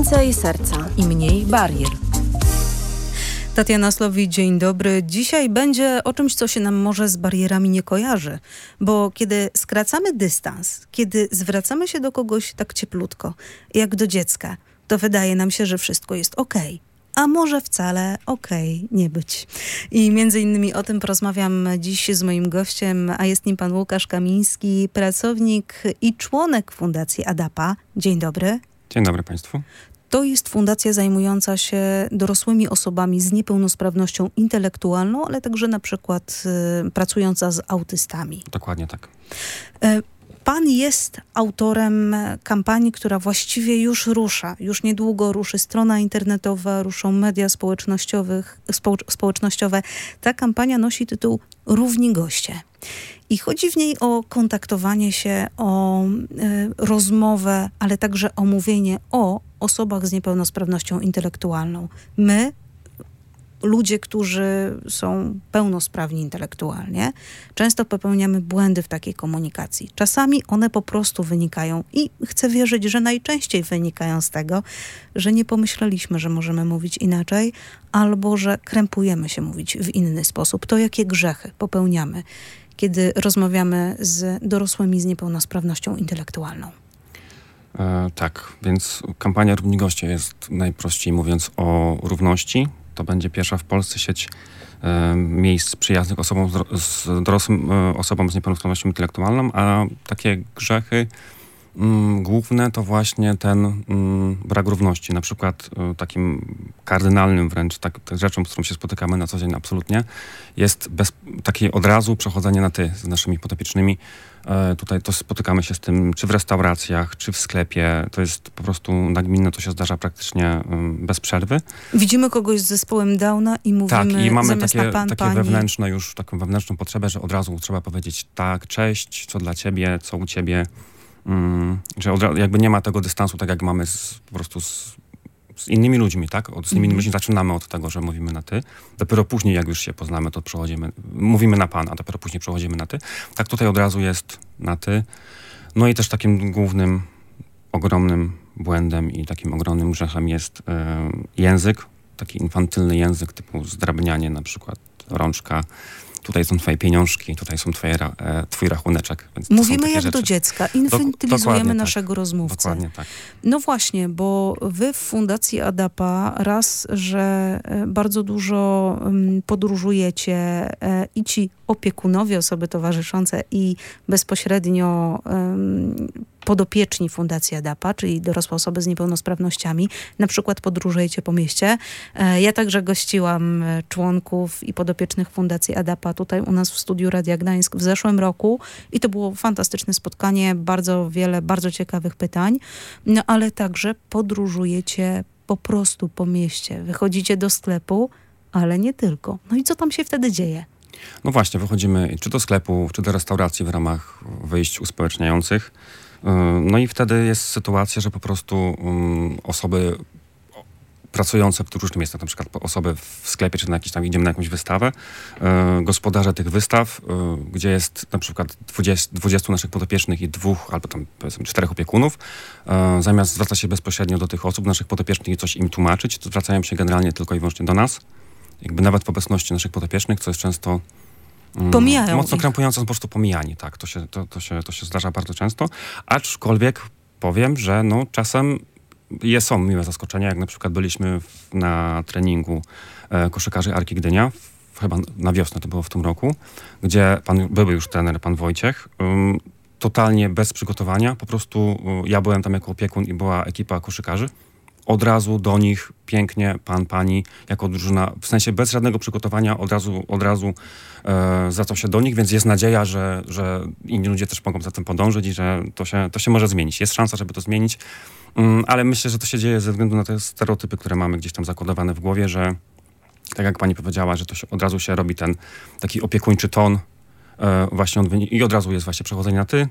Więcej serca i mniej barier. Tatiana Slowik, dzień dobry. Dzisiaj będzie o czymś, co się nam może z barierami nie kojarzy. Bo kiedy skracamy dystans, kiedy zwracamy się do kogoś tak cieplutko, jak do dziecka, to wydaje nam się, że wszystko jest okej. A może wcale okej nie być. I między innymi o tym porozmawiam dziś z moim gościem, a jest nim pan Łukasz Kamiński, pracownik i członek Fundacji ADAPA. Dzień dobry. Dzień dobry Państwu. To jest fundacja zajmująca się dorosłymi osobami z niepełnosprawnością intelektualną, ale także na przykład pracująca z autystami. Dokładnie tak. Pan jest autorem kampanii, która właściwie już rusza. Już niedługo ruszy strona internetowa, ruszą media społecznościowe. Ta kampania nosi tytuł Równi goście. I chodzi w niej o kontaktowanie się, o rozmowę, ale także o mówienie o osobach z niepełnosprawnością intelektualną. My, ludzie, którzy są pełnosprawni intelektualnie, często popełniamy błędy w takiej komunikacji. Czasami one po prostu wynikają i chcę wierzyć, że najczęściej wynikają z tego, że nie pomyśleliśmy, że możemy mówić inaczej, albo że krępujemy się mówić w inny sposób. To jakie grzechy popełniamy, kiedy rozmawiamy z dorosłymi z niepełnosprawnością intelektualną. Tak, więc kampania Równi Goście jest najprościej mówiąc o równości. To będzie pierwsza w Polsce sieć miejsc przyjaznych dorosłym osobom z niepełnosprawnością intelektualną, a takie grzechy główne to właśnie ten brak równości. Na przykład takim kardynalnym wręcz rzeczą, z którą się spotykamy na co dzień absolutnie, jest takie od razu przechodzenie na ty z naszymi podopiecznymi. Tutaj to spotykamy się z tym, czy w restauracjach, czy w sklepie. To jest po prostu nagminne, to się zdarza praktycznie bez przerwy. Widzimy kogoś z zespołem Downa i mówimy tak, i mamy zamiast takie, na pan, takie pani. wewnętrzne już, taką wewnętrzną potrzebę, że od razu trzeba powiedzieć tak, cześć, co dla ciebie, co u ciebie. Że jakby nie ma tego dystansu, tak jak mamy po prostu z innymi ludźmi, tak? Z innymi ludźmi zaczynamy od tego, że mówimy na ty. Dopiero później, jak już się poznamy, to mówimy na pan, a dopiero później przechodzimy na ty. Tak tutaj od razu jest na ty. No i też takim głównym, ogromnym błędem i takim ogromnym grzechem jest język. Taki infantylny język typu zdrabnianie, na przykład rączka. Tutaj są twoje pieniążki, tutaj są twój rachuneczek. Więc mówimy jak do dziecka, infantylizujemy naszego tak, rozmówcę. Dokładnie tak. No właśnie, bo wy w Fundacji ADAPA raz, że bardzo dużo podróżujecie i ci opiekunowie, osoby towarzyszące i bezpośrednio podopieczni Fundacji ADAPA, czyli dorosłe osoby z niepełnosprawnościami, na przykład podróżujecie po mieście. Ja także gościłam członków i podopiecznych Fundacji ADAPA tutaj u nas w studiu Radia Gdańsk w zeszłym roku i to było fantastyczne spotkanie, bardzo wiele, bardzo ciekawych pytań, no ale także podróżujecie po prostu po mieście. Wychodzicie do sklepu, ale nie tylko. No i co tam się wtedy dzieje? No właśnie, wychodzimy czy do sklepu, czy do restauracji w ramach wyjść uspołeczniających. No i wtedy jest sytuacja, że po prostu osoby pracujące w różnych miejscach, na przykład osoby w sklepie, czy idziemy na jakąś wystawę, gospodarze tych wystaw, gdzie jest na przykład 20 naszych podopiecznych i 2 albo tam powiedzmy 4 opiekunów, zamiast zwracać się bezpośrednio do tych osób, naszych podopiecznych i coś im tłumaczyć, to zwracają się generalnie tylko i wyłącznie do nas. Jakby nawet w obecności naszych podopiecznych, co jest często mocno krępujące, są po prostu pomijani. Tak, to się zdarza bardzo często. Aczkolwiek powiem, że no czasem są miłe zaskoczenia, jak na przykład byliśmy na treningu koszykarzy Arki Gdynia, chyba na wiosnę to było w tym roku, gdzie były już trener, pan Wojciech, totalnie bez przygotowania, po prostu ja byłem tam jako opiekun i była ekipa koszykarzy. Od razu do nich pięknie, pan, pani, jako drużyna, w sensie bez żadnego przygotowania, od razu zwracał się do nich, więc jest nadzieja, że inni ludzie też mogą za tym podążyć i że to się może zmienić. Jest szansa, żeby to zmienić, ale myślę, że to się dzieje ze względu na te stereotypy, które mamy gdzieś tam zakodowane w głowie, że tak jak pani powiedziała, że od razu się robi ten taki opiekuńczy ton właśnie i od razu jest właśnie przechodzenie na ty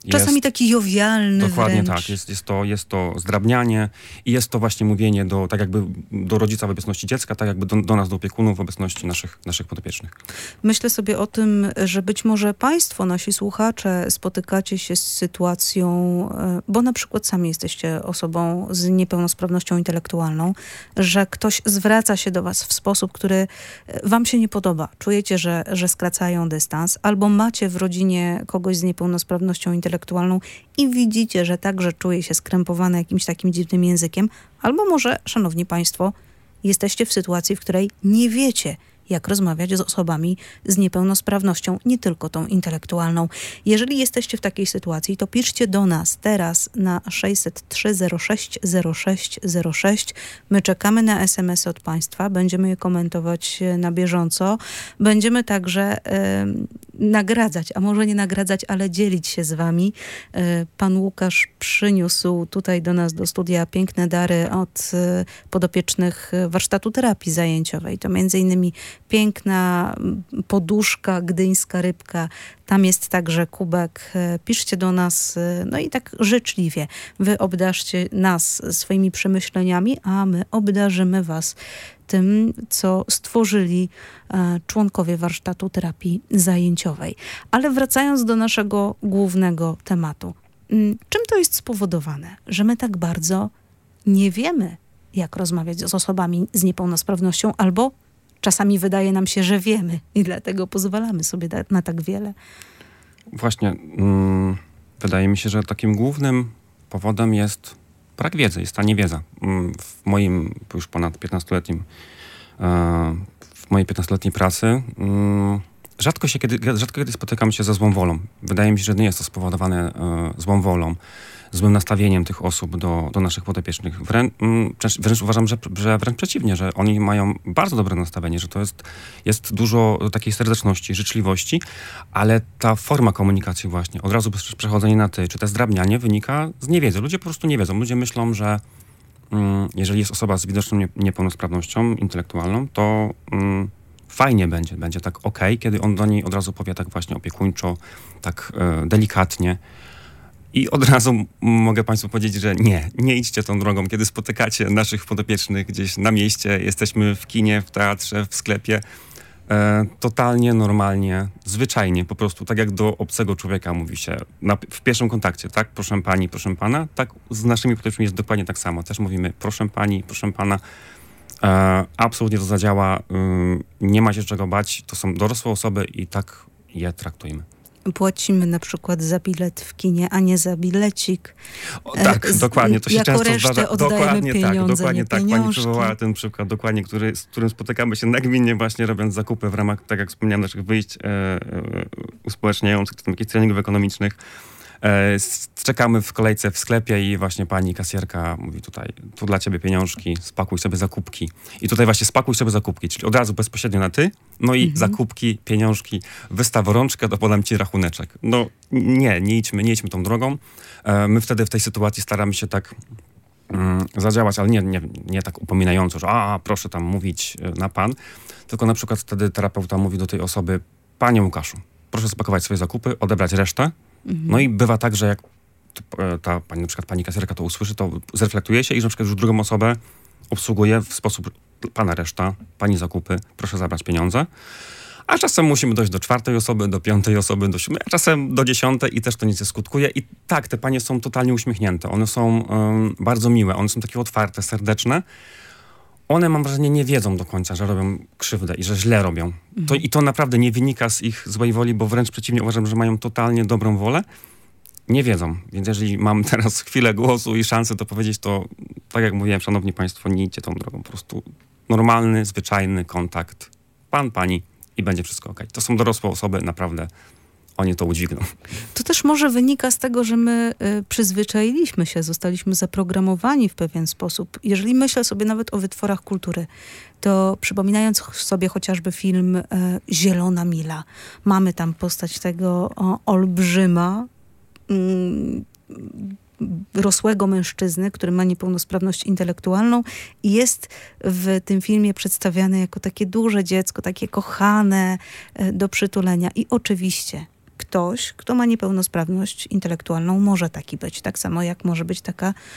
Czasami taki jowialny dokładnie wręcz. tak. Jest to zdrabnianie i jest to właśnie mówienie tak jakby do rodzica w obecności dziecka, tak jakby do nas, do opiekunów w obecności naszych podopiecznych. Myślę sobie o tym, że być może państwo, nasi słuchacze, spotykacie się z sytuacją, bo na przykład sami jesteście osobą z niepełnosprawnością intelektualną, że ktoś zwraca się do was w sposób, który wam się nie podoba. Czujecie, że skracają dystans, albo macie w rodzinie kogoś z niepełnosprawnością intelektualną i widzicie, że także czuje się skrępowany jakimś takim dziwnym językiem, albo może, szanowni państwo, jesteście w sytuacji, w której nie wiecie, jak rozmawiać z osobami z niepełnosprawnością, nie tylko tą intelektualną. Jeżeli jesteście w takiej sytuacji, to piszcie do nas teraz na 603 06 06 06. My czekamy na SMS-y od państwa, będziemy je komentować na bieżąco. Będziemy także nagradzać, a może nie nagradzać, ale dzielić się z wami. Pan Łukasz przyniósł tutaj do nas, do studia, piękne dary od podopiecznych warsztatu terapii zajęciowej. To między innymi piękna poduszka, gdyńska rybka. Tam jest także kubek. Piszcie do nas, no i tak życzliwie. Wy obdarzcie nas swoimi przemyśleniami, a my obdarzymy was tym, co stworzyli członkowie warsztatu terapii zajęciowej. Ale wracając do naszego głównego tematu. Czym to jest spowodowane, że my tak bardzo nie wiemy, jak rozmawiać z osobami z niepełnosprawnością, albo czasami wydaje nam się, że wiemy i dlatego pozwalamy sobie na tak wiele? Właśnie, wydaje mi się, że takim głównym powodem jest brak wiedzy, jest ta niewiedza. W moim już ponad 15-letnim, w mojej 15-letniej pracy rzadko kiedy spotykam się ze złą wolą. Wydaje mi się, że nie jest to spowodowane złą wolą, złym nastawieniem tych osób do naszych podopiecznych. Wręcz uważam, że wręcz przeciwnie, że oni mają bardzo dobre nastawienie, że to jest dużo takiej serdeczności, życzliwości, ale ta forma komunikacji właśnie, od razu przechodzenie na ty, czy te zdrabnianie wynika z niewiedzy. Ludzie po prostu nie wiedzą. Ludzie myślą, że jeżeli jest osoba z widoczną niepełnosprawnością intelektualną, to fajnie będzie tak okej, kiedy on do niej od razu powie tak właśnie opiekuńczo, tak delikatnie. I od razu mogę państwu powiedzieć, że nie idźcie tą drogą. Kiedy spotykacie naszych podopiecznych gdzieś na mieście, jesteśmy w kinie, w teatrze, w sklepie, totalnie, normalnie, zwyczajnie, po prostu tak jak do obcego człowieka mówi się w pierwszym kontakcie, tak? Proszę pani, proszę pana. Tak z naszymi podopiecznymi jest dokładnie tak samo. Też mówimy proszę pani, proszę pana. Absolutnie to zadziała. Nie ma się czego bać. To są dorosłe osoby i tak je traktujmy. Płacimy na przykład za bilet w kinie, a nie za bilecik. Tak, dokładnie. To się jako często resztę zdarza. Dokładnie Tak. Pani przywołała ten przykład, dokładnie, z którym spotykamy się nagminnie właśnie robiąc zakupy w ramach, tak jak wspomniałem, naszych wyjść uspołeczniających, takich treningów ekonomicznych. Czekamy w kolejce w sklepie i właśnie pani kasjerka mówi tutaj, tu dla ciebie pieniążki, spakuj sobie zakupki. I tutaj właśnie spakuj sobie zakupki, czyli od razu bezpośrednio na ty, no i zakupki, pieniążki, wystaw rączkę, to podam ci rachuneczek. No nie idźmy tą drogą. My wtedy w tej sytuacji staramy się tak zadziałać, ale nie tak upominająco, że proszę tam mówić na pan, tylko na przykład wtedy terapeuta mówi do tej osoby, panie Łukaszu, proszę spakować swoje zakupy, odebrać resztę. No i bywa tak, że jak ta pani, na przykład pani kasjerka to usłyszy, to zreflektuje się i na przykład już drugą osobę obsługuje w sposób pana reszta, pani zakupy, proszę zabrać pieniądze. A czasem musimy dojść do 4. osoby, do 5. osoby, do 7, a czasem do 10. i też to nic nie skutkuje. I tak, te panie są totalnie uśmiechnięte. One są bardzo miłe, one są takie otwarte, serdeczne. One, mam wrażenie, nie wiedzą do końca, że robią krzywdę i że źle robią. I to naprawdę nie wynika z ich złej woli, bo wręcz przeciwnie, uważam, że mają totalnie dobrą wolę. Nie wiedzą. Więc jeżeli mam teraz chwilę głosu i szansę to powiedzieć, to tak jak mówiłem, szanowni państwo, nie idźcie tą drogą. Po prostu normalny, zwyczajny kontakt. Pan, pani i będzie wszystko okej. To są dorosłe osoby, naprawdę oni to udźwigną. To też może wynika z tego, że my przyzwyczailiśmy się, zostaliśmy zaprogramowani w pewien sposób. Jeżeli myślę sobie nawet o wytworach kultury, to przypominając sobie chociażby film Zielona Mila, mamy tam postać tego olbrzyma, rosłego mężczyzny, który ma niepełnosprawność intelektualną i jest w tym filmie przedstawiane jako takie duże dziecko, takie kochane do przytulenia. I oczywiście ktoś, kto ma niepełnosprawność intelektualną, może taki być. Tak samo jak może być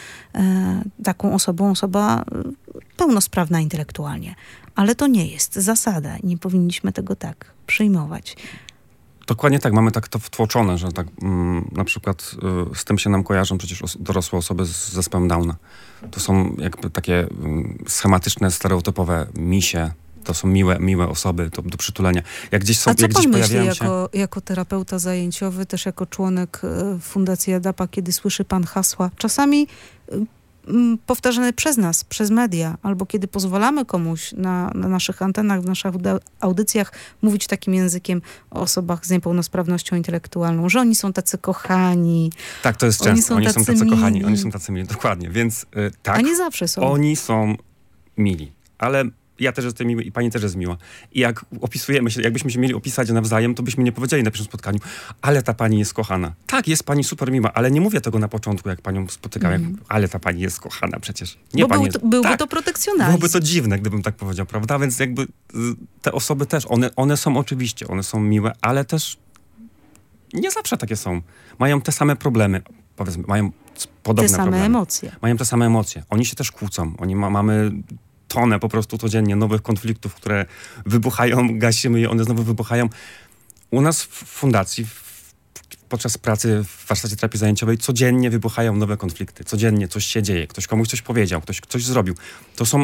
taką osobą osoba pełnosprawna intelektualnie. Ale to nie jest zasada i nie powinniśmy tego tak przyjmować. Dokładnie tak, mamy tak to wtłoczone, że tak na przykład z tym się nam kojarzą przecież dorosłe osoby z zespołem Downa. To są jakby takie schematyczne, stereotypowe misie, to są miłe osoby do przytulenia. Jak gdzieś są, a co jak pan gdzieś myśli pojawiają się... jako terapeuta zajęciowy, też jako członek Fundacji ADAPA, kiedy słyszy pan hasła, czasami powtarzane przez nas, przez media, albo kiedy pozwalamy komuś na naszych antenach, w naszych audycjach mówić takim językiem o osobach z niepełnosprawnością intelektualną, że oni są tacy kochani. Tak, to jest często. Oni są tacy kochani, oni są tacy mili. Dokładnie, więc tak. A nie zawsze są. Oni są mili, ale ja też jestem miły i pani też jest miła. I jak opisujemy się, jakbyśmy się mieli opisać nawzajem, to byśmy nie powiedzieli na pierwszym spotkaniu, ale ta pani jest kochana. Tak, jest pani super miła, ale nie mówię tego na początku, jak panią spotykałem, ale ta pani jest kochana przecież. Nie, bo pani byłby to protekcjonalizm. Byłoby to dziwne, gdybym tak powiedział, prawda? Więc jakby te osoby też, one są oczywiście, one są miłe, ale też nie zawsze takie są. Mają te same problemy, powiedzmy, mają podobne problemy. Te same emocje. Mają te same emocje. Oni się też kłócą. Mamy tonę po prostu codziennie nowych konfliktów, które wybuchają, gasimy je, one znowu wybuchają. U nas w fundacji, podczas pracy w warsztacie terapii zajęciowej codziennie wybuchają nowe konflikty. Codziennie coś się dzieje. Ktoś komuś coś powiedział, ktoś coś zrobił. To są...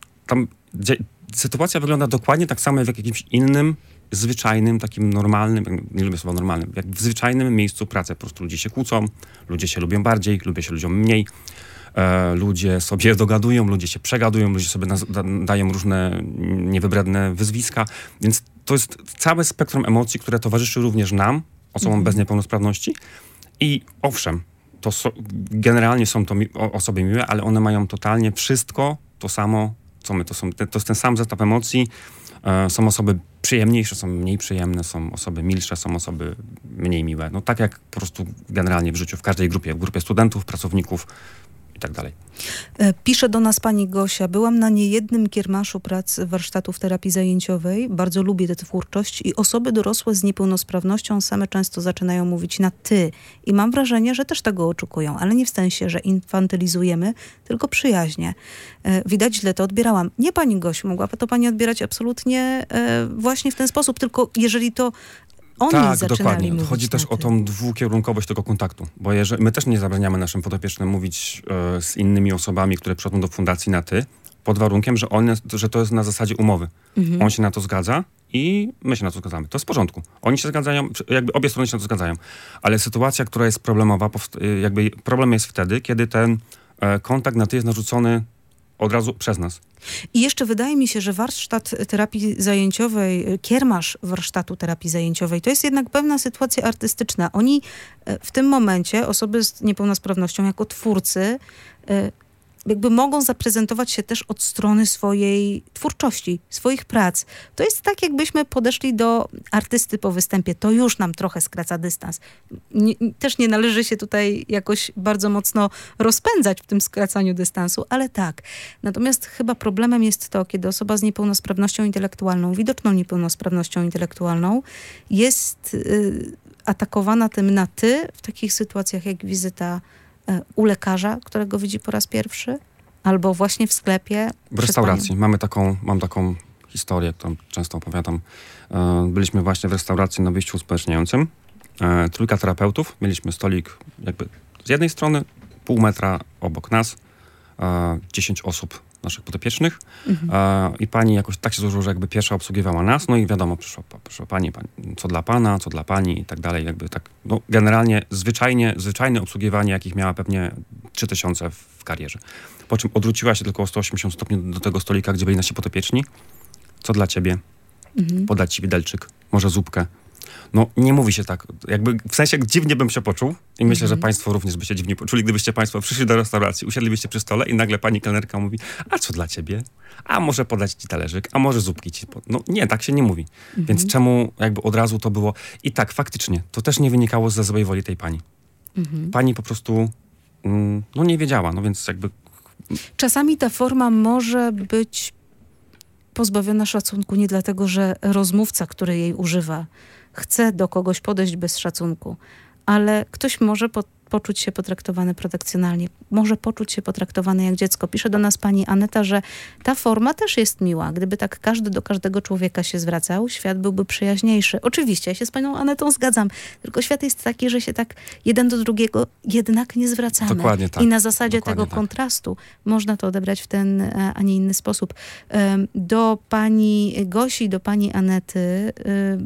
Sytuacja wygląda dokładnie tak samo jak w jakimś innym, zwyczajnym, takim normalnym, nie lubię słowa normalnym, jak w zwyczajnym miejscu pracy. Po prostu ludzie się kłócą, ludzie się lubią bardziej, lubią się ludziom mniej. Ludzie sobie dogadują, ludzie się przegadują, ludzie sobie dają różne niewybredne wyzwiska. Więc to jest całe spektrum emocji, które towarzyszy również nam, osobom bez niepełnosprawności. I owszem, generalnie są to osoby miłe, ale one mają totalnie wszystko to samo, co my. To jest ten sam zestaw emocji. Są osoby przyjemniejsze, są mniej przyjemne, są osoby milsze, są osoby mniej miłe. No tak jak po prostu generalnie w życiu, w każdej grupie, w grupie studentów, pracowników i tak dalej. Pisze do nas pani Gosia. Byłam na niejednym kiermaszu prac warsztatów terapii zajęciowej. Bardzo lubię tę twórczość i osoby dorosłe z niepełnosprawnością same często zaczynają mówić na ty. I mam wrażenie, że też tego oczekują, ale nie w sensie, że infantylizujemy, tylko przyjaźnie. Widać, źle to odbierałam. Nie, pani Gosiu, mogłaby to pani odbierać absolutnie właśnie w ten sposób, tylko jeżeli to oni tak, zaczynali dokładnie. mówić. Chodzi też o tą dwukierunkowość tego kontaktu, bo my też nie zabraniamy naszym podopiecznym mówić z innymi osobami, które przychodzą do fundacji na ty, pod warunkiem, że to jest na zasadzie umowy. On się na to zgadza i my się na to zgadzamy. To jest w porządku. Oni się zgadzają, jakby obie strony się na to zgadzają. Ale sytuacja, która jest problemowa, jakby problem jest wtedy, kiedy ten kontakt na ty jest narzucony od razu przez nas. I jeszcze wydaje mi się, że warsztat terapii zajęciowej, kiermasz warsztatu terapii zajęciowej, to jest jednak pewna sytuacja artystyczna. Oni w tym momencie, osoby z niepełnosprawnością jako twórcy, jakby mogą zaprezentować się też od strony swojej twórczości, swoich prac. To jest tak, jakbyśmy podeszli do artysty po występie. To już nam trochę skraca dystans. Też nie należy się tutaj jakoś bardzo mocno rozpędzać w tym skracaniu dystansu, ale tak. Natomiast chyba problemem jest to, kiedy osoba z niepełnosprawnością intelektualną, widoczną niepełnosprawnością intelektualną, jest atakowana tym na ty w takich sytuacjach jak wizyta u lekarza, którego widzi po raz pierwszy, albo właśnie w sklepie. W restauracji. Mam taką historię, którą często opowiadam. Byliśmy właśnie w restauracji na wyjściu uspołeczniającym. 3 terapeutów. Mieliśmy stolik jakby z jednej strony, pół metra obok nas. 10 osób naszych podopiecznych. I pani jakoś tak się złożyło, że jakby pierwsza obsługiwała nas. No i wiadomo, przyszła pani, co dla pana, co dla pani i tak dalej. Jakby tak, no generalnie zwyczajne obsługiwanie, jakich miała pewnie 3000 w karierze. Po czym odwróciła się tylko o 180 stopni do tego stolika, gdzie byli nasi podopieczni. Co dla ciebie? Podać ci widelczyk, może zupkę. No nie mówi się tak, jakby w sensie dziwnie bym się poczuł i myślę, że państwo również by się dziwnie poczuli, gdybyście państwo przyszli do restauracji, usiedlibyście przy stole i nagle pani kelnerka mówi, a co dla ciebie? A może podać ci talerzyk, a może zupki ci No nie, tak się nie mówi. Więc czemu jakby od razu to było? I tak, faktycznie, to też nie wynikało ze złej woli tej pani. Pani po prostu no nie wiedziała, no więc jakby... Czasami ta forma może być pozbawiona szacunku nie dlatego, że rozmówca, który jej używa, chce do kogoś podejść bez szacunku, ale ktoś może poczuć się potraktowany protekcjonalnie, może poczuć się potraktowany jak dziecko. Pisze do nas pani Aneta, że ta forma też jest miła. Gdyby tak każdy do każdego człowieka się zwracał, świat byłby przyjaźniejszy. Oczywiście, ja się z panią Anetą zgadzam, tylko świat jest taki, że się tak jeden do drugiego jednak nie zwracamy. Dokładnie tak. I na zasadzie Dokładnie tego tak. kontrastu można to odebrać w ten, a nie inny sposób. Do pani Gosi, do pani Anety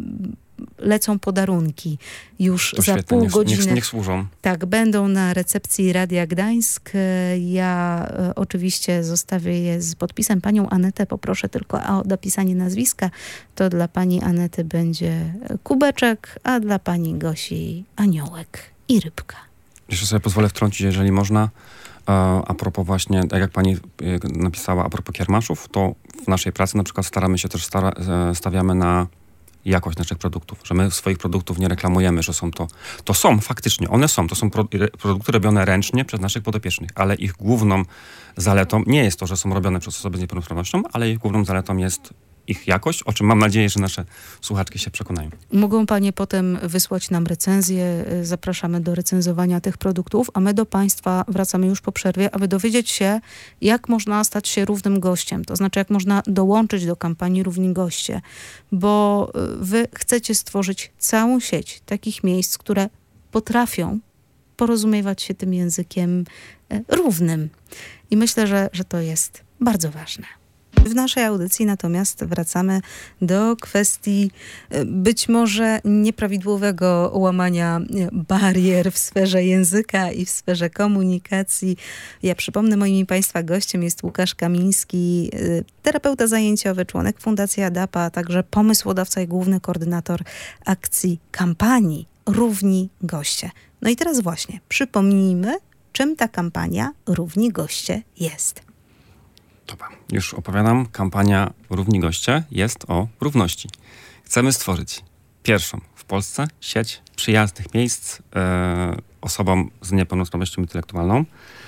lecą podarunki już To za świetnie, pół godziny. niech służą. Tak, będą na recepcji Radia Gdańsk. Ja oczywiście zostawię je z podpisem. Panią Anetę poproszę tylko o dopisanie nazwiska. To dla pani Anety będzie kubeczek, a dla pani Gosi aniołek i rybka. Jeszcze sobie pozwolę wtrącić, jeżeli można. A propos właśnie, tak jak pani napisała, a propos kiermaszów, to w naszej pracy na przykład staramy się też, stawiamy na jakość naszych produktów, że my swoich produktów nie reklamujemy, że są to są faktycznie, one są, to są produkty robione ręcznie przez naszych podopiecznych, ale ich główną zaletą nie jest to, że są robione przez osoby z niepełnosprawnością, ale ich główną zaletą jest ich jakość, o czym mam nadzieję, że nasze słuchaczki się przekonają. Mogą panie potem wysłać nam recenzję. Zapraszamy do recenzowania tych produktów, a my do państwa wracamy już po przerwie, aby dowiedzieć się, jak można stać się równym gościem. To znaczy, jak można dołączyć do kampanii Równi Goście. Bo wy chcecie stworzyć całą sieć takich miejsc, które potrafią porozumiewać się tym językiem równym. I myślę, że to jest bardzo ważne. W naszej audycji natomiast wracamy do kwestii być może nieprawidłowego łamania barier w sferze języka i w sferze komunikacji. Ja przypomnę, moim państwa gościem jest Łukasz Kamiński, terapeuta zajęciowy, członek Fundacji ADAPA, a także pomysłodawca i główny koordynator akcji kampanii Równi Goście. No i teraz właśnie przypomnijmy, czym ta kampania Równi Goście jest. Dobra, już opowiadam. Kampania Równi Goście jest o równości. Chcemy stworzyć pierwszą w Polsce sieć przyjaznych miejsc osobom z niepełnosprawnością intelektualną.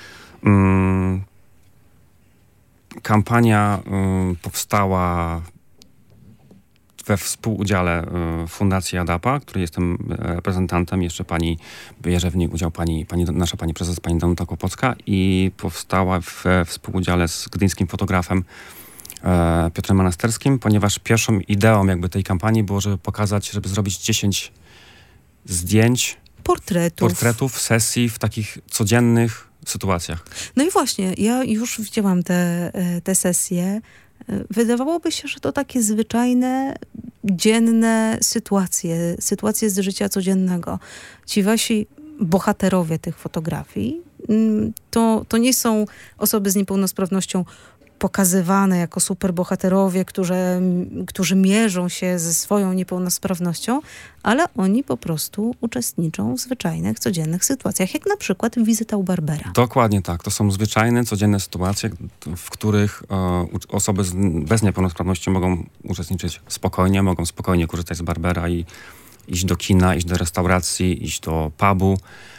Kampania powstała we współudziale Fundacji ADAPA, której jestem reprezentantem. Jeszcze bierze w niej udział nasza pani prezes, pani Danuta Kłopocka, i powstała we współudziale z gdyńskim fotografem Piotrem Monasterskim, ponieważ pierwszą ideą jakby tej kampanii było, żeby zrobić 10 zdjęć, portretów, sesji w takich codziennych sytuacjach. No i właśnie, ja już widziałam te sesje. Wydawałoby się, że to takie zwyczajne, dzienne sytuacje z życia codziennego. Ci wasi bohaterowie tych fotografii, to nie są osoby z niepełnosprawnością pokazywane jako superbohaterowie, którzy mierzą się ze swoją niepełnosprawnością, ale oni po prostu uczestniczą w zwyczajnych, codziennych sytuacjach, jak na przykład wizyta u barbera. Dokładnie tak. To są zwyczajne, codzienne sytuacje, w których osoby bez niepełnosprawności mogą uczestniczyć spokojnie, mogą spokojnie korzystać z barbera i iść do kina, iść do restauracji, iść do pubu.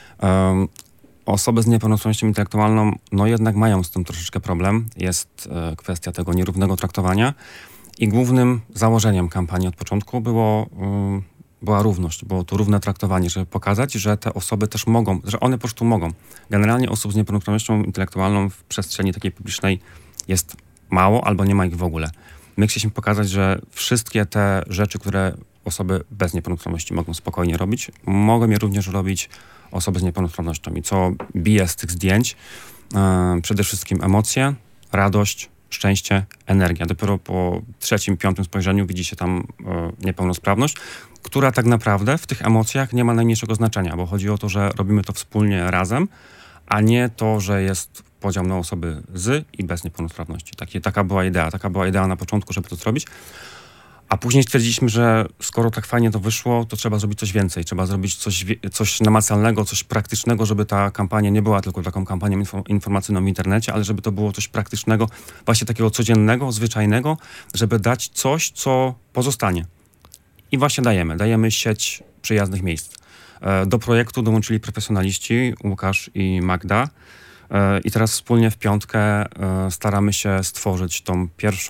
Osoby z niepełnosprawnością intelektualną jednak mają z tym troszeczkę problem. Jest kwestia tego nierównego traktowania i głównym założeniem kampanii od początku była równość, było to równe traktowanie, żeby pokazać, że te osoby też mogą, że one po prostu mogą. Generalnie osób z niepełnosprawnością intelektualną w przestrzeni takiej publicznej jest mało albo nie ma ich w ogóle. My chcieliśmy pokazać, że wszystkie te rzeczy, które osoby bez niepełnosprawności mogą spokojnie robić, mogą je również robić osoby z niepełnosprawnością. I co bije z tych zdjęć? Przede wszystkim emocje, radość, szczęście, energia. Dopiero po 3., 5. spojrzeniu widzi się tam niepełnosprawność, która tak naprawdę w tych emocjach nie ma najmniejszego znaczenia, bo chodzi o to, że robimy to wspólnie razem, a nie to, że jest podział na osoby z i bez niepełnosprawności. Taka była idea na początku, żeby to zrobić. A później stwierdziliśmy, że skoro tak fajnie to wyszło, to trzeba zrobić coś więcej. Trzeba zrobić coś namacalnego, coś praktycznego, żeby ta kampania nie była tylko taką kampanią informacyjną w internecie, ale żeby to było coś praktycznego, właśnie takiego codziennego, zwyczajnego, żeby dać coś, co pozostanie. I właśnie dajemy sieć przyjaznych miejsc. Do projektu dołączyli profesjonaliści, Łukasz i Magda. I teraz wspólnie w piątkę staramy się stworzyć tą pierwszą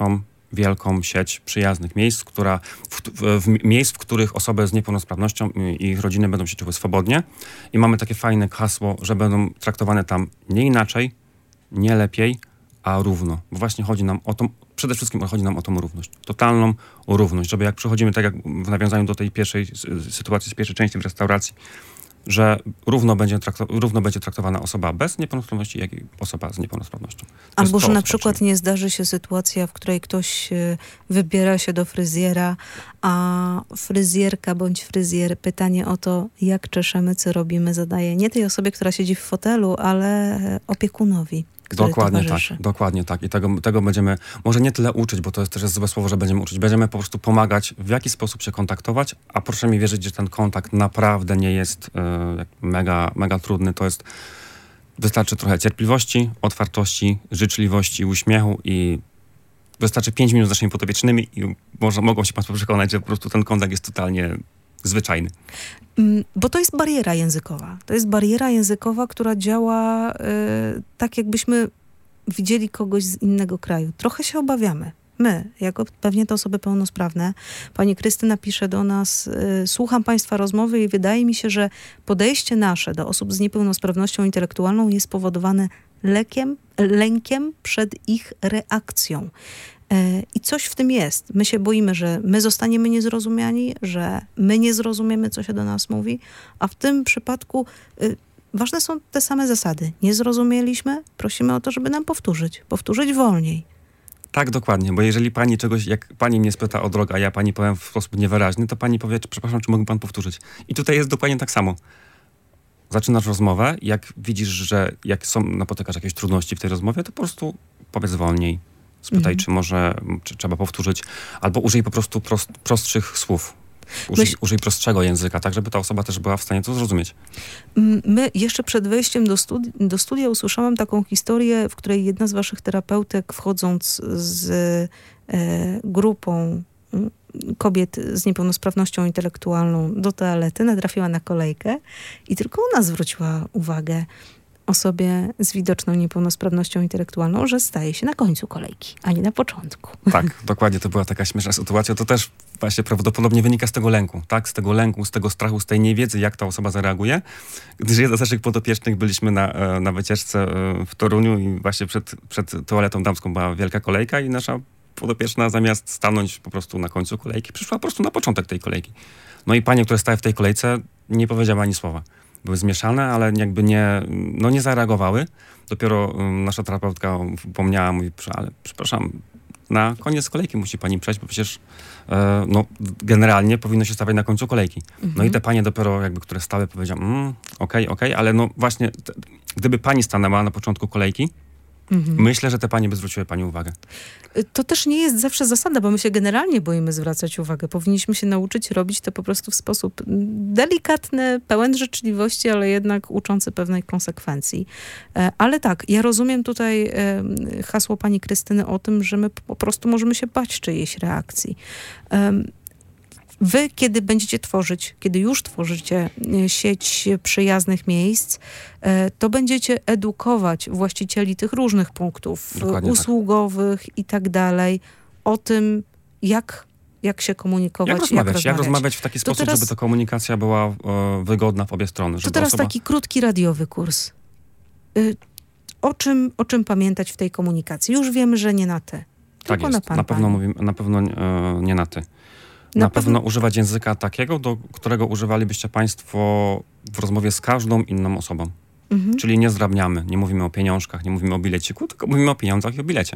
wielką sieć przyjaznych miejsc, miejsc, w których osoby z niepełnosprawnością i ich rodziny będą się czuły swobodnie. I mamy takie fajne hasło, że będą traktowane tam nie inaczej, nie lepiej, a równo. Bo właśnie chodzi nam o to, przede wszystkim chodzi nam o tą równość. Totalną równość. Żeby jak przychodzimy, tak jak w nawiązaniu do tej pierwszej sytuacji z pierwszej części w restauracji, że równo będzie traktowana osoba bez niepełnosprawności, jak i osoba z niepełnosprawnością. Albo, że na przykład nie zdarzy się sytuacja, w której ktoś wybiera się do fryzjera, a fryzjerka bądź fryzjer pytanie o to, jak czeszemy, co robimy, zadaje nie tej osobie, która siedzi w fotelu, ale opiekunowi. Dokładnie tak. I tego będziemy, może nie tyle uczyć, bo to jest też złe słowo, że będziemy uczyć. Będziemy po prostu pomagać, w jaki sposób się kontaktować, a proszę mi wierzyć, że ten kontakt naprawdę nie jest mega trudny. Wystarczy trochę cierpliwości, otwartości, życzliwości, uśmiechu i wystarczy 5 minut z naszymi podopiecznymi i mogą się państwo przekonać, że po prostu ten kontakt jest totalnie zwyczajny. Bo to jest bariera językowa. To jest bariera językowa, która działa tak, jakbyśmy widzieli kogoś z innego kraju. Trochę się obawiamy. My, jako pewnie te osoby pełnosprawne. Pani Krystyna pisze do nas, słucham państwa rozmowy i wydaje mi się, że podejście nasze do osób z niepełnosprawnością intelektualną jest spowodowane lękiem przed ich reakcją. I coś w tym jest. My się boimy, że my zostaniemy niezrozumiani, że my nie zrozumiemy, co się do nas mówi, a w tym przypadku ważne są te same zasady. Nie zrozumieliśmy, prosimy o to, żeby nam powtórzyć wolniej. Tak, dokładnie, bo jeżeli pani czegoś, jak pani mnie spyta o drogę, a ja pani powiem w sposób niewyraźny, to pani powie, przepraszam, czy mógłby pan powtórzyć? I tutaj jest dokładnie tak samo. Zaczynasz rozmowę, jak widzisz, że jak napotykasz jakieś trudności w tej rozmowie, to po prostu powiedz wolniej. Spytaj, czy trzeba powtórzyć, albo użyj po prostu prostszych słów. Użyj prostszego języka, tak żeby ta osoba też była w stanie to zrozumieć. My jeszcze przed wejściem do studia usłyszałam taką historię, w której jedna z waszych terapeutek, wchodząc z grupą kobiet z niepełnosprawnością intelektualną do toalety, natrafiła na kolejkę i tylko ona zwróciła uwagę osobie z widoczną niepełnosprawnością intelektualną, że staje się na końcu kolejki, a nie na początku. Tak, dokładnie, to była taka śmieszna sytuacja. To też właśnie prawdopodobnie wynika z tego lęku, tak? Z tego lęku, z tego strachu, z tej niewiedzy, jak ta osoba zareaguje. Gdyż jedna z naszych podopiecznych byliśmy na wycieczce w Toruniu i właśnie przed toaletą damską była wielka kolejka i nasza podopieczna zamiast stanąć po prostu na końcu kolejki, przyszła po prostu na początek tej kolejki. No i panie, które stały w tej kolejce, nie powiedziały ani słowa. Były zmieszane, ale jakby nie zareagowały. Dopiero nasza terapeutka upomniała, mówi, ale przepraszam, na koniec kolejki musi pani przejść, bo przecież generalnie powinno się stawiać na końcu kolejki. No i te panie dopiero jakby, które stały, powiedziały, okej, ale no właśnie, gdyby pani stanęła na początku kolejki, myślę, że te panie by zwróciły pani uwagę. To też nie jest zawsze zasada, bo my się generalnie boimy zwracać uwagę. Powinniśmy się nauczyć robić to po prostu w sposób delikatny, pełen życzliwości, ale jednak uczący pewnej konsekwencji. Ale tak, ja rozumiem tutaj hasło pani Krystyny o tym, że my po prostu możemy się bać czyjejś reakcji. Wy, kiedy już tworzycie sieć przyjaznych miejsc, to będziecie edukować właścicieli tych różnych punktów usługowych i tak dalej o tym, jak się komunikować. Jak rozmawiać w taki sposób, żeby ta komunikacja była wygodna w obie strony. To teraz taki krótki radiowy kurs. O czym pamiętać w tej komunikacji? Już wiemy, że nie na ty. Tak jest. Na pewno nie na ty. Na pewno używać języka takiego, do którego używalibyście państwo w rozmowie z każdą inną osobą. Czyli nie zdrabniamy, nie mówimy o pieniążkach, nie mówimy o bileciku, tylko mówimy o pieniądzach i o bilecie.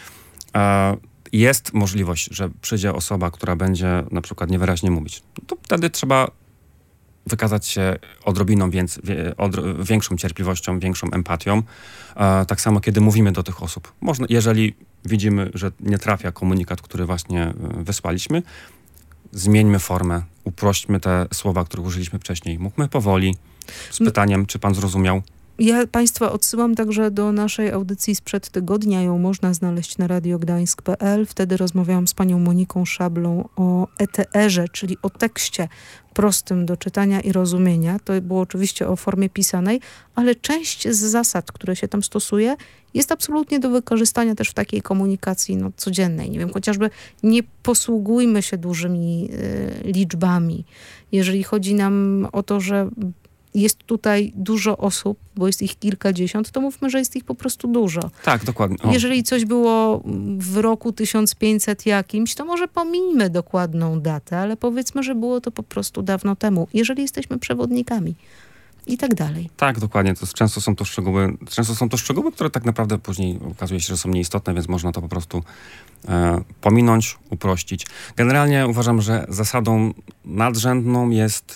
Jest możliwość, że przyjdzie osoba, która będzie na przykład niewyraźnie mówić. To wtedy trzeba wykazać się odrobiną większą cierpliwością, większą empatią. Tak samo, kiedy mówimy do tych osób. Jeżeli widzimy, że nie trafia komunikat, który właśnie wysłaliśmy, zmieńmy formę, uprośćmy te słowa, które użyliśmy wcześniej. Mówmy powoli, z pytaniem, czy pan zrozumiał. Ja Państwa odsyłam także do naszej audycji sprzed tygodnia. Ją można znaleźć na radiogdańsk.pl. Wtedy rozmawiałam z panią Moniką Szablą o ETR-ze, czyli o tekście prostym do czytania i rozumienia. To było oczywiście o formie pisanej, ale część z zasad, które się tam stosuje, jest absolutnie do wykorzystania też w takiej komunikacji codziennej. Nie wiem, chociażby nie posługujmy się dużymi liczbami. Jeżeli chodzi nam o to, że jest tutaj dużo osób, bo jest ich kilkadziesiąt, to mówmy, że jest ich po prostu dużo. Tak, dokładnie. Jeżeli coś było w roku 1500 jakimś, to może pomińmy dokładną datę, ale powiedzmy, że było to po prostu dawno temu. Jeżeli jesteśmy przewodnikami i tak dalej. Tak, dokładnie. Często są to szczegóły, które tak naprawdę później okazuje się, że są nieistotne, więc można to po prostu pominąć, uprościć. Generalnie uważam, że zasadą nadrzędną jest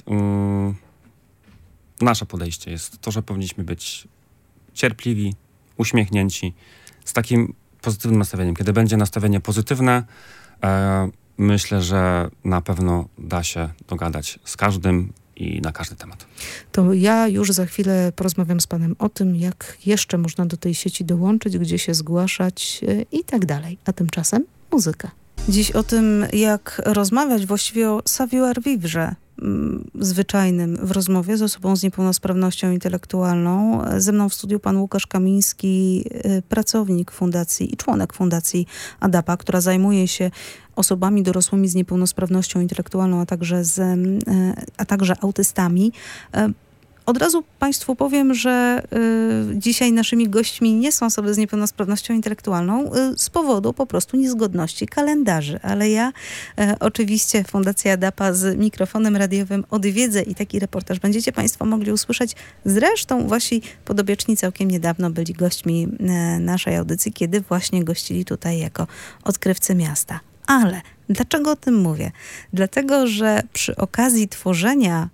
nasze podejście. Jest to, że powinniśmy być cierpliwi, uśmiechnięci, z takim pozytywnym nastawieniem. Kiedy będzie nastawienie pozytywne, myślę, że na pewno da się dogadać z każdym i na każdy temat. To ja już za chwilę porozmawiam z panem o tym, jak jeszcze można do tej sieci dołączyć, gdzie się zgłaszać i tak dalej. A tymczasem muzyka. Dziś o tym, jak rozmawiać właściwie o savoir-vivre zwyczajnym w rozmowie z osobą z niepełnosprawnością intelektualną. Ze mną w studiu pan Łukasz Kamiński, pracownik fundacji i członek fundacji ADAPA, która zajmuje się osobami dorosłymi z niepełnosprawnością intelektualną, a także autystami. Od razu Państwu powiem, że dzisiaj naszymi gośćmi nie są osoby z niepełnosprawnością intelektualną z powodu po prostu niezgodności kalendarzy. Ale ja oczywiście Fundacja ADAPA z mikrofonem radiowym odwiedzę i taki reportaż będziecie Państwo mogli usłyszeć. Zresztą wasi podobieczni całkiem niedawno byli gośćmi naszej audycji, kiedy właśnie gościli tutaj jako odkrywcy miasta. Ale dlaczego o tym mówię? Dlatego, że przy okazji tworzenia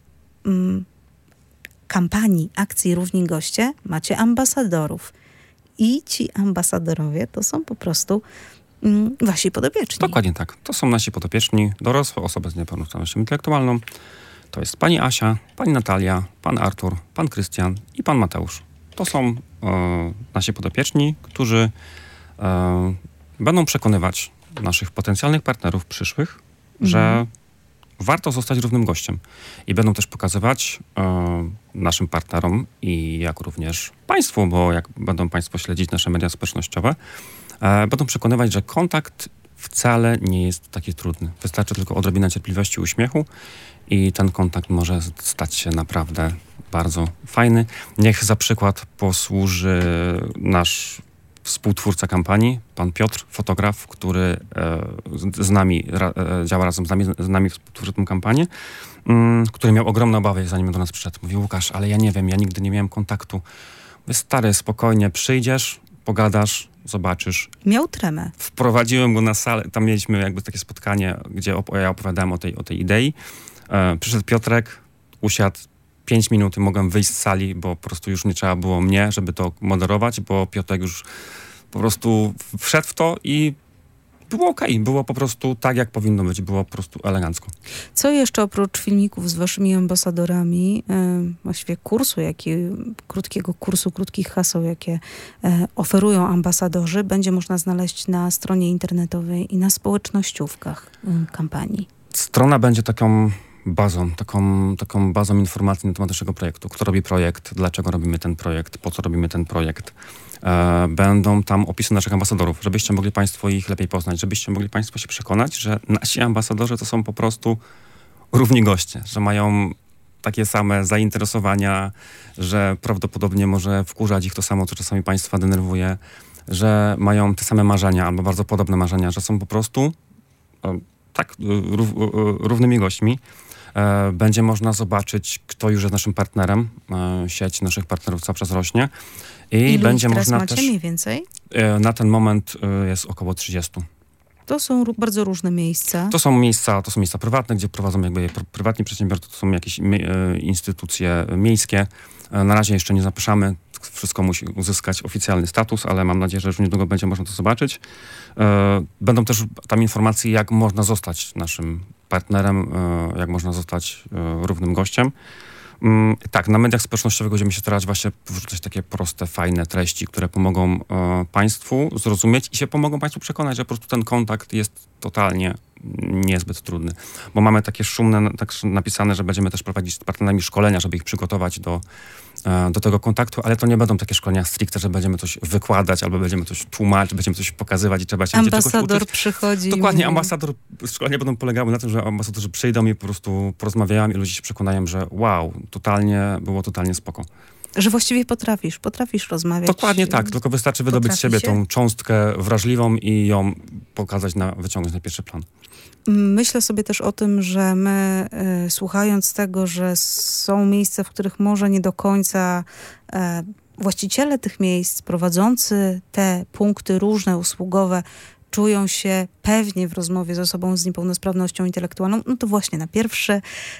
kampanii Akcji Równi Goście macie ambasadorów. I ci ambasadorowie to są po prostu wasi podobieczni. Dokładnie tak. To są nasi podopieczni, dorosłe osoby z niepełnosprawnością intelektualną. To jest pani Asia, pani Natalia, pan Artur, pan Krystian i pan Mateusz. To są nasi podopieczni, którzy będą przekonywać naszych potencjalnych partnerów przyszłych, że warto zostać równym gościem. I będą też pokazywać naszym partnerom i jak również państwu, bo jak będą państwo śledzić nasze media społecznościowe, będą przekonywać, że kontakt wcale nie jest taki trudny. Wystarczy tylko odrobina cierpliwości, uśmiechu i ten kontakt może stać się naprawdę bardzo fajny. Niech za przykład posłuży nasz współtwórca kampanii, pan Piotr, fotograf, który z nami działa razem z nami współtworzy tę kampanię, który miał ogromne obawy, zanim do nas przyszedł. Mówił: Łukasz, ale ja nie wiem, ja nigdy nie miałem kontaktu. Mówię: stary, spokojnie, przyjdziesz, pogadasz, zobaczysz. Miał tremę. Wprowadziłem go na salę, tam mieliśmy jakby takie spotkanie, gdzie ja opowiadałem o tej idei. Przyszedł Piotrek, usiadł 5 minut i mogłem wyjść z sali, bo po prostu już nie trzeba było mnie, żeby to moderować, bo Piotrek już po prostu wszedł w to i było okej. Było po prostu tak, jak powinno być. Było po prostu elegancko. Co jeszcze oprócz filmików z waszymi ambasadorami, właściwie krótkich haseł, jakie oferują ambasadorzy, będzie można znaleźć na stronie internetowej i na społecznościówkach kampanii? Strona będzie taką bazą informacji na temat naszego projektu. Kto robi projekt, dlaczego robimy ten projekt, po co robimy ten projekt. Będą tam opisy naszych ambasadorów, żebyście mogli państwo ich lepiej poznać, żebyście mogli państwo się przekonać, że nasi ambasadorzy to są po prostu równi goście, że mają takie same zainteresowania, że prawdopodobnie może wkurzać ich to samo, co czasami państwa denerwuje, że mają te same marzenia albo bardzo podobne marzenia, że są po prostu równymi gośćmi. Będzie można zobaczyć, kto już jest naszym partnerem. Sieć naszych partnerów cały czas rośnie. I będzie można macie też, mniej więcej? Na ten moment jest około 30. To są bardzo różne miejsca. To są miejsca prywatne, gdzie prowadzą jakby prywatni przedsiębiorcy, to są jakieś instytucje miejskie. Na razie jeszcze nie zapraszamy. Wszystko musi uzyskać oficjalny status, ale mam nadzieję, że już niedługo będzie można to zobaczyć. Będą też tam informacje, jak można zostać naszym partnerem, jak można zostać równym gościem. Tak, na mediach społecznościowych będziemy się starać właśnie wrzucać takie proste, fajne treści, które pomogą Państwu zrozumieć i się pomogą Państwu przekonać, że po prostu ten kontakt jest totalnie niezbyt trudny. Bo mamy takie szumne, tak napisane, że będziemy też prowadzić z partnerami szkolenia, żeby ich przygotować do tego kontaktu, ale to nie będą takie szkolenia stricte, że będziemy coś wykładać, albo będziemy coś tłumaczyć, będziemy coś pokazywać i trzeba się będzie czegoś Ambasador uczyć. przychodzi. Dokładnie, szkolenia będą polegały na tym, że ambasadorzy przyjdą i po prostu porozmawiają i ludzie się przekonają, że wow, było totalnie spoko. Że właściwie potrafisz rozmawiać. Dokładnie tak, tylko wystarczy wydobyć z siebie się? tą cząstkę wrażliwą i ją wyciągnąć na pierwszy plan. Myślę sobie też o tym, że my słuchając tego, że są miejsca, w których może nie do końca właściciele tych miejsc, prowadzący te punkty różne, usługowe, czują się pewnie w rozmowie z osobą z niepełnosprawnością intelektualną, no to właśnie na pierwsze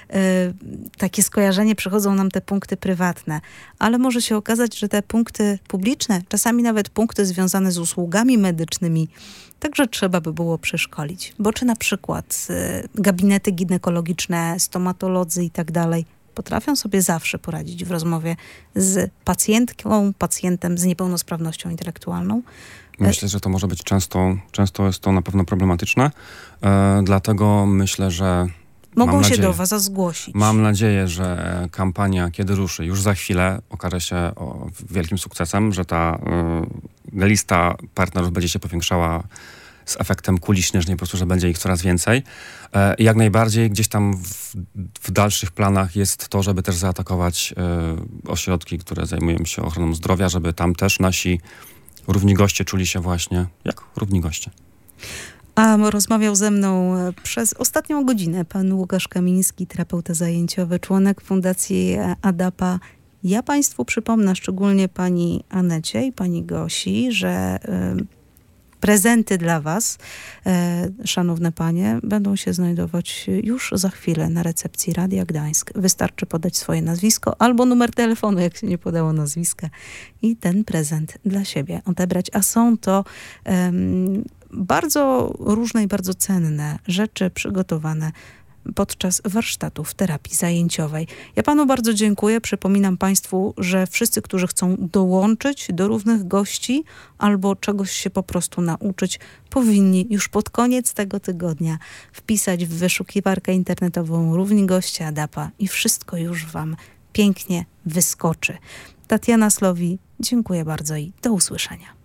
takie skojarzenie przychodzą nam te punkty prywatne. Ale może się okazać, że te punkty publiczne, czasami nawet punkty związane z usługami medycznymi, także trzeba by było przeszkolić. Bo czy na przykład gabinety ginekologiczne, stomatolodzy i tak dalej potrafią sobie zawsze poradzić w rozmowie z pacjentką, pacjentem z niepełnosprawnością intelektualną? Myślę, że to może być często jest to na pewno problematyczne, dlatego myślę, że mogą się do was zgłosić. Mam nadzieję, że kampania Kiedy ruszy już za chwilę okaże się wielkim sukcesem, że ta lista partnerów będzie się powiększała z efektem kuli śnieżnej, po prostu, że będzie ich coraz więcej. Jak najbardziej gdzieś tam w dalszych planach jest to, żeby też zaatakować ośrodki, które zajmują się ochroną zdrowia, żeby tam też nasi równi goście czuli się właśnie jak równi goście. A rozmawiał ze mną przez ostatnią godzinę pan Łukasz Kamiński, terapeuta zajęciowy, członek Fundacji ADAPA. Ja Państwu przypomnę, szczególnie pani Anecie i pani Gosi, że prezenty dla was, szanowne panie, będą się znajdować już za chwilę na recepcji Radia Gdańsk. Wystarczy podać swoje nazwisko albo numer telefonu, jak się nie podało nazwiska, i ten prezent dla siebie odebrać. A są to bardzo różne i bardzo cenne rzeczy przygotowane podczas warsztatów terapii zajęciowej. Ja panu bardzo dziękuję. Przypominam państwu, że wszyscy, którzy chcą dołączyć do równych gości albo czegoś się po prostu nauczyć, powinni już pod koniec tego tygodnia wpisać w wyszukiwarkę internetową Równi Goście ADAPA i wszystko już wam pięknie wyskoczy. Tatiana Slowi, dziękuję bardzo i do usłyszenia.